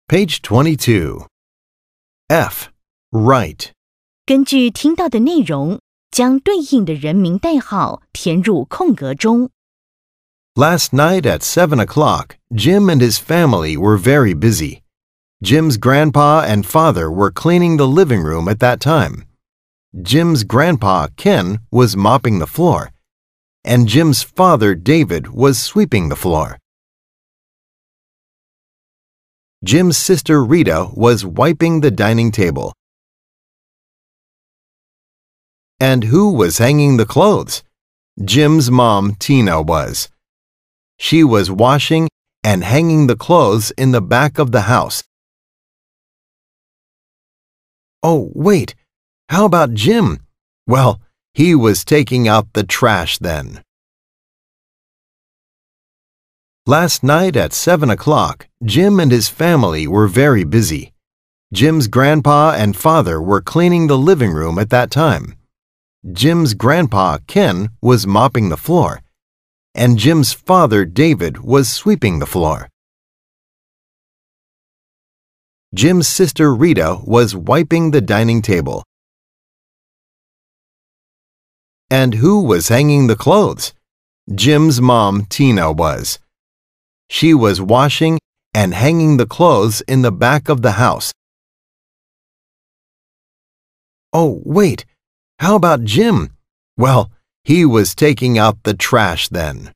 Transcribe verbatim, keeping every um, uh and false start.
Page twenty-two. F. Write. 根据听到的内容，将对应的人名代号填入空格中。 Last night at seven o'clock, Jim and his family were very busy. Jim's grandpa and father were cleaning the living room at that time. Jim's grandpa, Ken, was mopping the floor, and Jim's father, David, was sweeping the floor. Jim's sister, Rita, was wiping the dining table. And who was hanging the clothes? Jim's mom, Tina, was. She was washing and hanging the clothes in the back of the house. Oh, wait. How about Jim? Well, he was taking out the trash then. Last night at seven o'clock, Jim and his family were very busy. Jim's grandpa and father were cleaning the living room at that time. Jim's grandpa, Ken, was mopping the floor, and Jim's father, David, was sweeping the floor. Jim's sister, Rita, was wiping the dining table. And who was hanging the clothes? Jim's mom, Tina, was. She was washing and hanging the clothes in the back of the house. Oh, wait. How about Jim? Well, he was taking out the trash then.